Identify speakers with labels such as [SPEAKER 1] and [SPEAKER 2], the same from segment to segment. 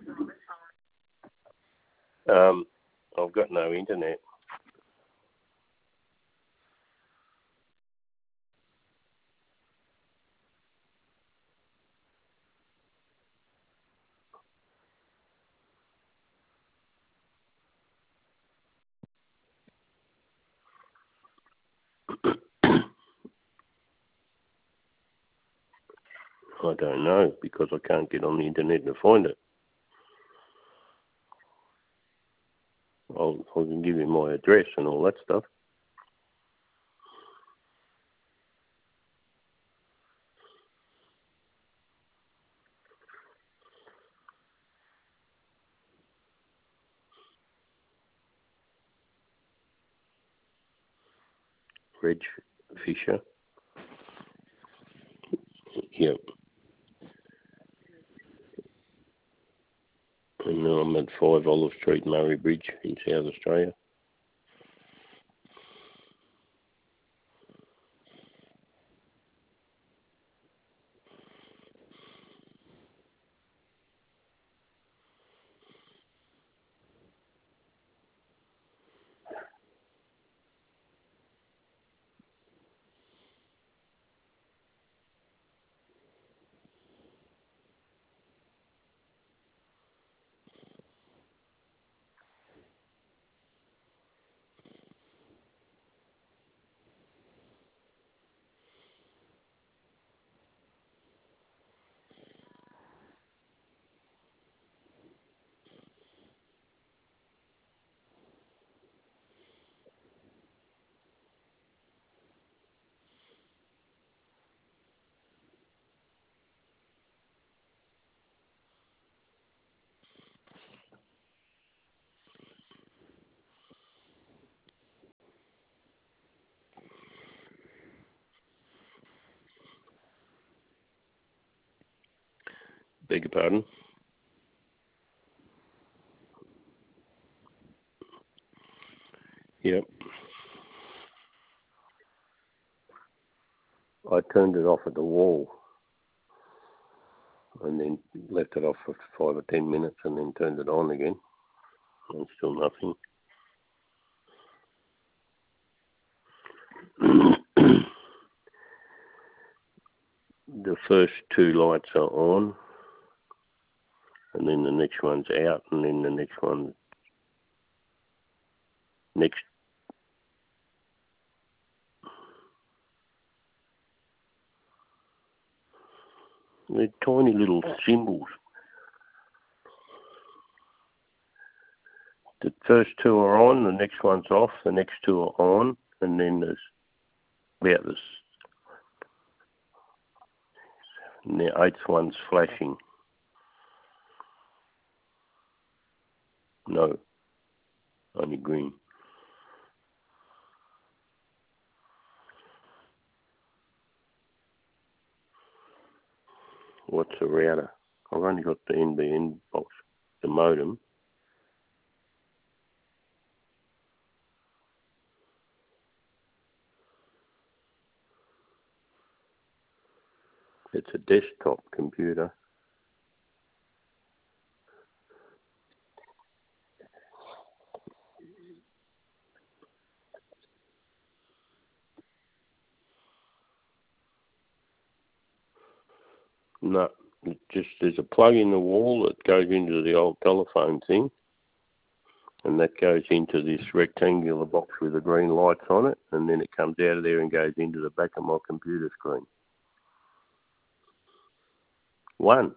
[SPEAKER 1] I've got no internet. I don't know, because I can't get on the internet to find it. I can give you my address and all that stuff. Reg Fisher. Yep. And I'm at 5 Olive Street, Murray Bridge in South Australia. Beg your pardon? Yep. I turned it off at the wall and then left it off for 5 or 10 minutes and then turned it on again. And still nothing. The first 2 lights are on, and then the next one's out, and then the next one next. They're tiny little symbols. The first 2 are on, the next one's off, the next 2 are on, and then there's about this. And the 8th one's flashing. No, only green. What's the router? I've only got the NBN box, the modem. It's a desktop computer. No, there's a plug in the wall that goes into the old telephone thing, and that goes into this rectangular box with the green lights on it, and then it comes out of there and goes into the back of my computer screen. 1.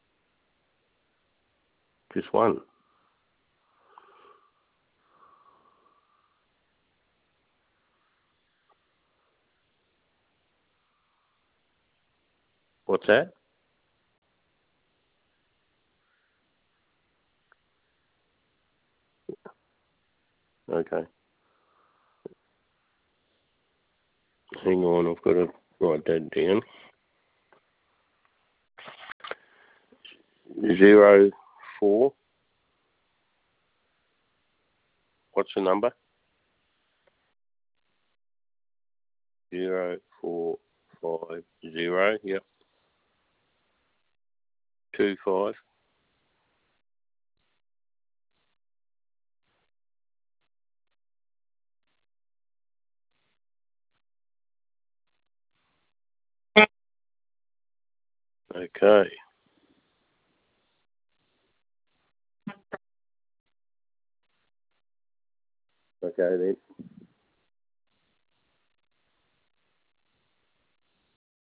[SPEAKER 1] Just 1. What's that? Okay. Hang on, I've got to write that down. 04. What's the number? 0450. Yep. 25. Okay. Okay then.